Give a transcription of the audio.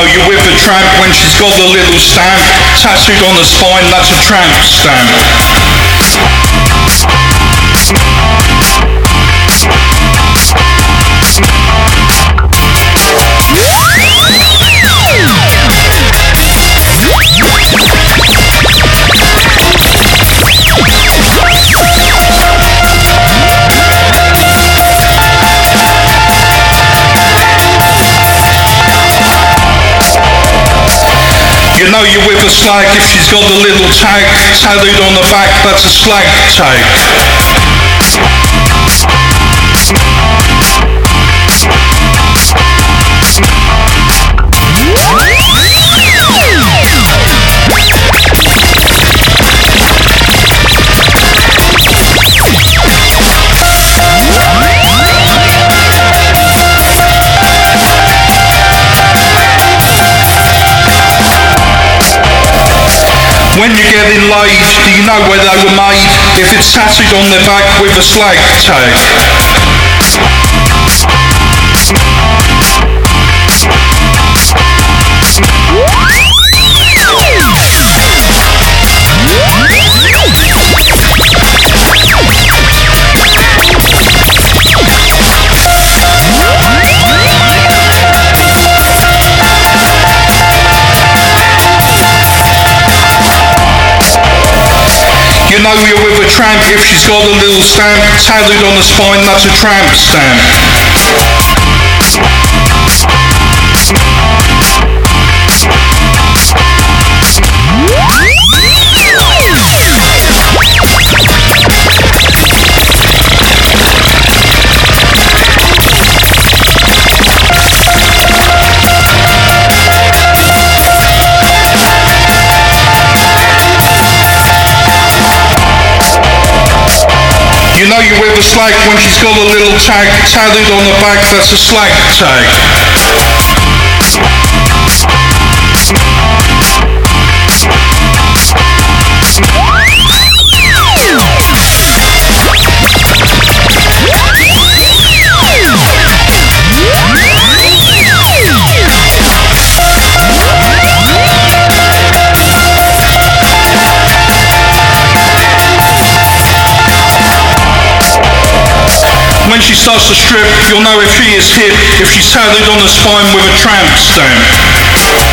know you're with a tramp when she's got the little stamp tattooed on the spine, that's a tramp stamp. You know you're with a slag if she's got the little tag tattooed on the back, that's a slag tag. When you're getting laid, do you know where they were made? If it's tattooed on their back with a slag tag. You know you're with a tramp if she's got a little stamp tattooed on the spine, that's a tramp stamp. You know you're with a slag when she's got a little tag tattooed on the back, that's a slag tag. When she starts to strip, you'll know if she is hip, if she's tattooed on the spine with a tramp stamp.